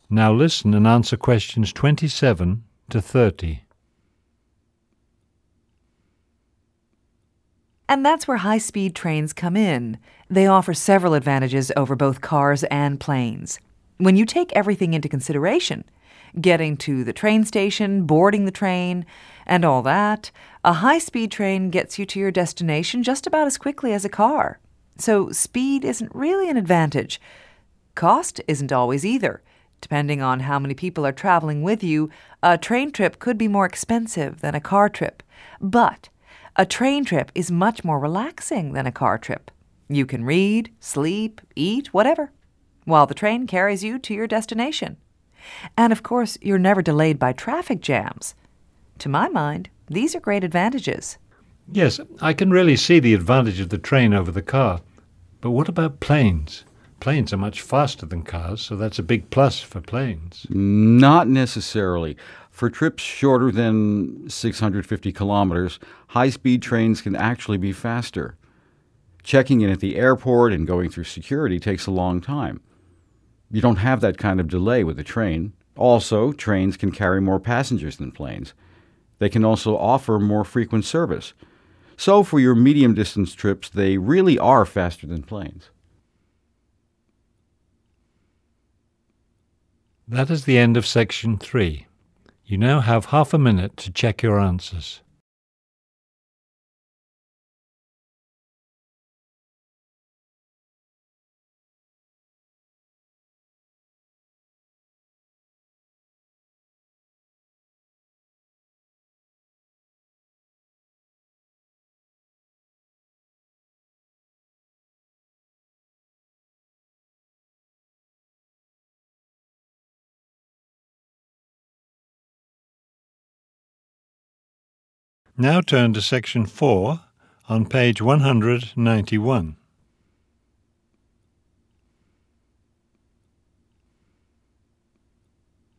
Now listen and answer questions 27 to 30. And that's where high-speed trains come in. They offer several advantages over both cars and planes. When you take everything into consideration, getting to the train station, boarding the train, and all that, a high-speed train gets you to your destination just about as quickly as a car. So speed isn't really an advantage. Cost isn't always either. Depending on how many people are traveling with you, a train trip could be more expensive than a car trip. But a train trip is much more relaxing than a car trip. You can read, sleep, eat, whatever, while the train carries you to your destination. And of course, you're never delayed by traffic jams. To my mind, these are great advantages. Yes, I can really see the advantage of the train over the car. But what about planes? Planes are much faster than cars, so that's a big plus for planes. Not necessarily. For trips shorter than 650 kilometers, high-speed trains can actually be faster. Checking in at the airport and going through security takes a long time. You don't have that kind of delay with a train. Also, trains can carry more passengers than planes. They can also offer more frequent service. So for your medium-distance trips, they really are faster than planes. That is the end of section 3. You now have half a minute to check your answers. Now turn to section 4 on page 191.